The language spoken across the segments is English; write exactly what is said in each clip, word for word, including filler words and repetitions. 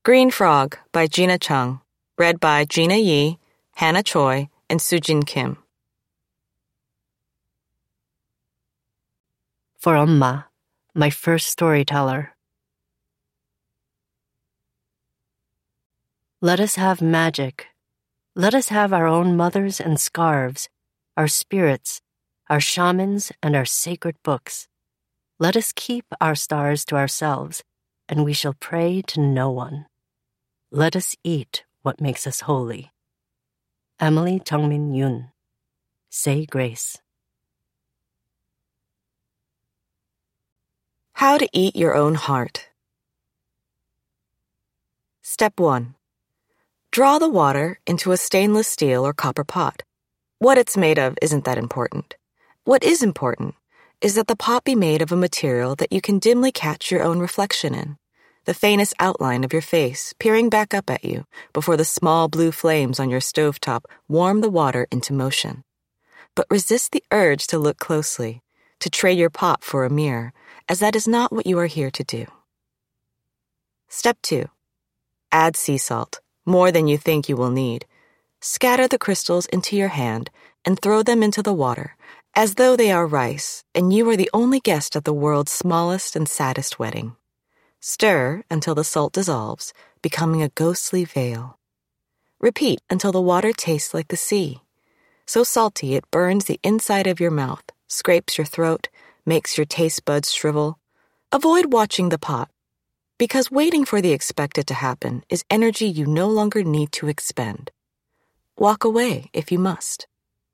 Green Frog by Gina Chung. Read by Gina Yi, Hannah Choi, and Sujin Kim. For Amma, my first storyteller. Let us have magic. Let us have our own mothers and scarves, our spirits, our shamans, and our sacred books. Let us keep our stars to ourselves, and we shall pray to no one. Let us eat what makes us holy. Emily Tongmin Yoon. Say grace. How to eat your own heart. Step one. Draw the water into a stainless steel or copper pot. What it's made of isn't that important. What is important is that the pot be made of a material that you can dimly catch your own reflection in, the faintest outline of your face peering back up at you before the small blue flames on your stovetop warm the water into motion. But resist the urge to look closely, to trade your pot for a mirror, as that is not what you are here to do. Step two. Add sea salt, more than you think you will need. Scatter the crystals into your hand and throw them into the water, as though they are rice and you are the only guest at the world's smallest and saddest wedding. Stir until the salt dissolves, becoming a ghostly veil. Repeat until the water tastes like the sea, so salty it burns the inside of your mouth, scrapes your throat, makes your taste buds shrivel. Avoid watching the pot, because waiting for the expected to happen is energy you no longer need to expend. Walk away if you must.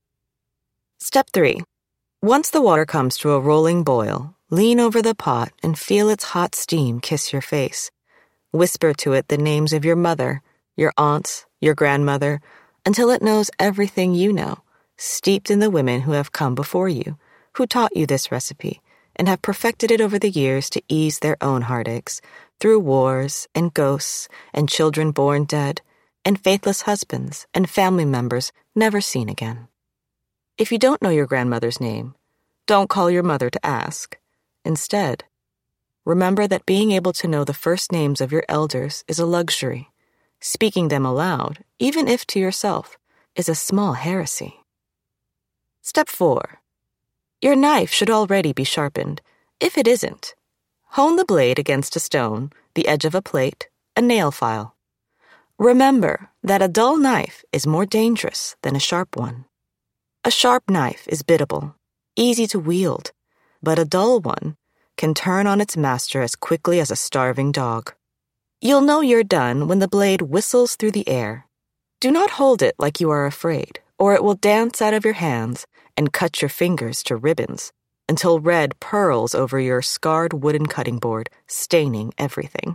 Step three. Once the water comes to a rolling boil, lean over the pot and feel its hot steam kiss your face. Whisper to it the names of your mother, your aunts, your grandmother, until it knows everything you know, steeped in the women who have come before you, who taught you this recipe, and have perfected it over the years to ease their own heartaches, through wars and ghosts and children born dead, and faithless husbands and family members never seen again. If you don't know your grandmother's name, don't call your mother to ask. Instead, remember that being able to know the first names of your elders is a luxury. Speaking them aloud, even if to yourself, is a small heresy. Step four. Your knife should already be sharpened. If it isn't, hone the blade against a stone, the edge of a plate, a nail file. Remember that a dull knife is more dangerous than a sharp one. A sharp knife is biddable, easy to wield, but a dull one can turn on its master as quickly as a starving dog. You'll know you're done when the blade whistles through the air. Do not hold it like you are afraid, or it will dance out of your hands and cut your fingers to ribbons until red purls over your scarred wooden cutting board, staining everything.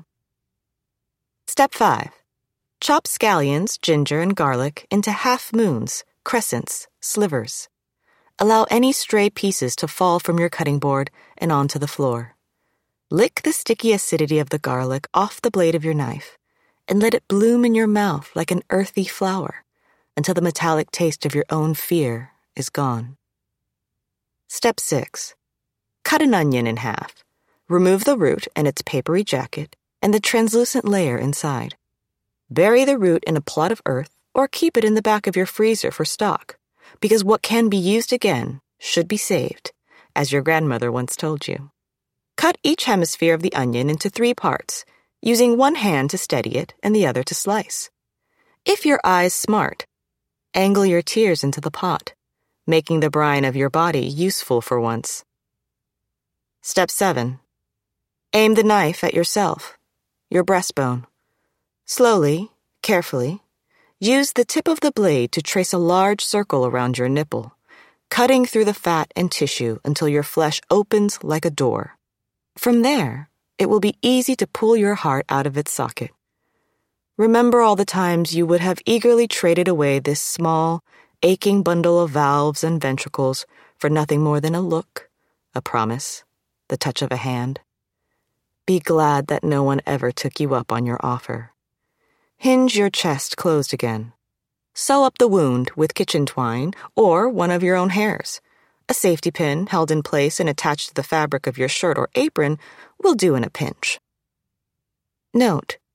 Step five. Chop scallions, ginger, and garlic into half moons, crescents, slivers. Allow any stray pieces to fall from your cutting board and onto the floor. Lick the sticky acidity of the garlic off the blade of your knife and let it bloom in your mouth like an earthy flower until the metallic taste of your own fear is gone. Step six. Cut an onion in half. Remove the root and its papery jacket and the translucent layer inside. Bury the root in a plot of earth or keep it in the back of your freezer for stock, because what can be used again should be saved, as your grandmother once told you. Cut each hemisphere of the onion into three parts, using one hand to steady it and the other to slice. If your eye's smart, angle your tears into the pot, making the brine of your body useful for once. Step seven. Aim the knife at yourself, your breastbone. Slowly, carefully, use the tip of the blade to trace a large circle around your nipple, cutting through the fat and tissue until your flesh opens like a door. From there, it will be easy to pull your heart out of its socket. Remember all the times you would have eagerly traded away this small, aching bundle of valves and ventricles for nothing more than a look, a promise, the touch of a hand. Be glad that no one ever took you up on your offer. Hinge your chest closed again. Sew up the wound with kitchen twine or one of your own hairs. A safety pin held in place and attached to the fabric of your shirt or apron will do in a pinch. Note,